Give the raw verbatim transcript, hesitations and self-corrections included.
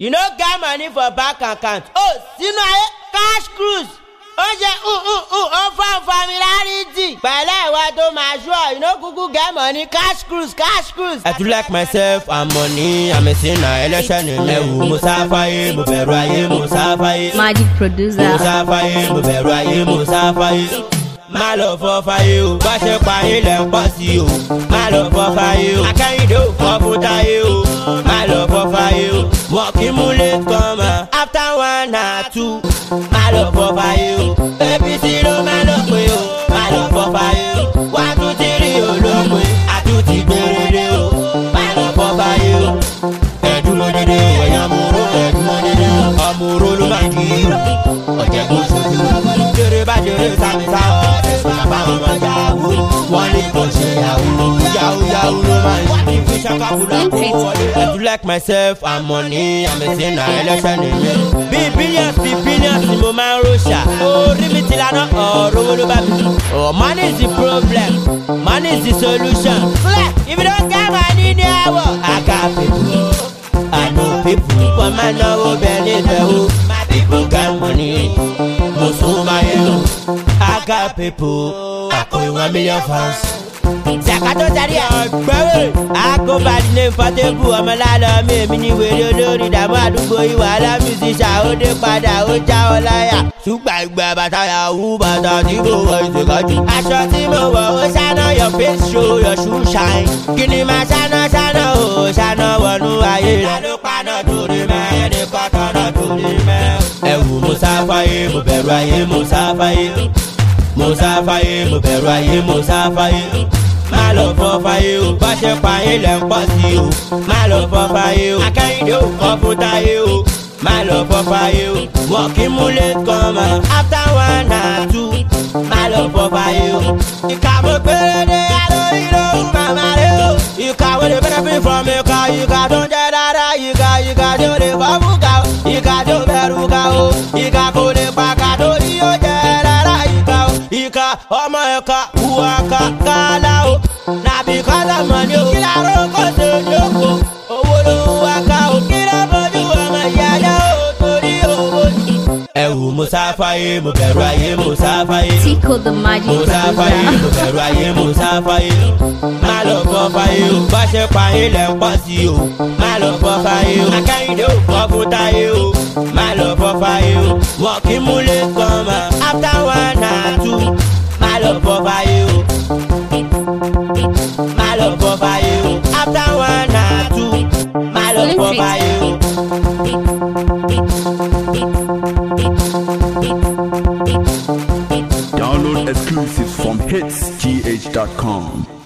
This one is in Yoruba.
You no get money for bank account. Oh, sínú ayé cash cruise. Ó ṣe uh uh uh ó fún familiarity. Pẹ̀lẹ́ ìwà tó máa ṣọ́, you no kuku get money cash cruise cash cruise. I do like myself and money, I'm a sinner, ẹlẹ́ṣẹ̀ ni mi. Ẹ̀wù mo sáfáyé, mo bẹ̀rù ayé, mo sáfáyé. Magic producer. Mo sáfáyé, mo bẹ̀rù ayé, mo sáfáyé. Má lọ fọ́ fáyé o, bá ṣe pa yín lẹ̀ ń pọ̀ sí o. Má lọ fọ́ fáyé o, akẹ́yìndé ò fọ́ fún táyé o. Má lọ fọ́ fáyé o, wọ́n kì í mú late comer after one or two. Má lọ fọ́ fáyé o, A B C ló má lọ pé o. Má lọ fọ́ fáyé o, one two three olópin àtúntì gbèrèdè o. Má lọ fọ́ fáyé o, ẹ̀dúró dédé ẹ̀yàn múró ẹ̀dúró dédé ọmọ oró ló máa kí i ọ̀jẹ̀ kó ṣojú. Jèrè bá jèrè sàmì sáwọ́ ẹ̀sùn àbáwọn ọmọ yahoo. Wọ́n ní kò ṣe yahoo yahoo yahoo ló máa ń ṣe fi ṣàkàbùlà kó wọlé. I do like myself and money, I'm a sinner, ẹlẹ́ṣẹ̀ ni mi. Bí billions bí billions ni mo máa ń ròṣà. Orí mi ti lànà ọ̀rọ̀ owó ló bá mi. Oh, money is the problem, money is the solution. Flex, if you don't get money ní àwọ̀. I got people, I know people. Wọ́n máa náwó bẹ́ẹ̀ ní ìfẹ́ o. My people got money. I got people, I call one million fans. Zakato Zaria, I go by the name for the boo. I'm a lot of me, mini way, Lori, the Madugo, you are a musician, oh, the father, oh, Jawalaya. Super Babataya, who but I do what you got. I shot him over, oh, Shana, your face show, your shoe shine. Give me my Shana, Shana, oh, Shana, one who I hear. I look at not to the man, the cotton to the man. Ẹ̀wù mo sáfáyé, mo bẹ̀rù ayé, mo sáfáyé. Mo sáfáyé, mo bẹ̀rù ayé, mo sáfáyé. Má lọ fọ́ fáyé o, bá ṣe pa yín lẹ̀ ń pọ̀ sí o. Má lọ fọ́ fáyé o, akẹ́yìndé ò fọ́ fún táyé o. Má lọ fọ́ fáyé o, wọ́n kì í mú late comer after one or two. Má lọ fọ́ fáyé o. Ìkà mo péré dé alórí lóhùn màmá rẹ̀ o. Ìkà wo lè benefit from ìkà, ìkà tó ń jẹ́ dáadáa, ìkà ìkà tí ó lè fọ́ fún ká o. Ìkà tó bẹ̀rù ká o, ìkà kò lè pa ká torí ó jẹ́ rárá ìkà o. Ìkà ọmọ ẹ̀ka wùwà ká kálá o. Nàbí kọ́lá mọ̀ ní o. Kí láró kò ṣe lóko, owó ló wá ká o. Kí ló bójú ọmọ ìyáyá o torí owó ni. Ẹ̀wù mo sáfáyé, mo bẹ̀rù ayé, mo sáfáyé. Tico the Magic Mo sáfáyé, mo bẹ̀rù ayé, mo sáfáyé. Má lọ fọ́ fáyé o, bá ṣe pa yín lẹ̀ ń pọ̀ sí o. Má lọ fọ́ fáyé o, akẹ́yìndé ò fọ́ fún táyé o. Má lọ fọ́ fáyé o, wọ́n kì í mú late comer after one or two. Má lọ fọ́ fáyé o, má lọ fọ́ fáyé o, after one or two. Má lọ fọ́ fáyé o. Download exclusives from hits g h dot com.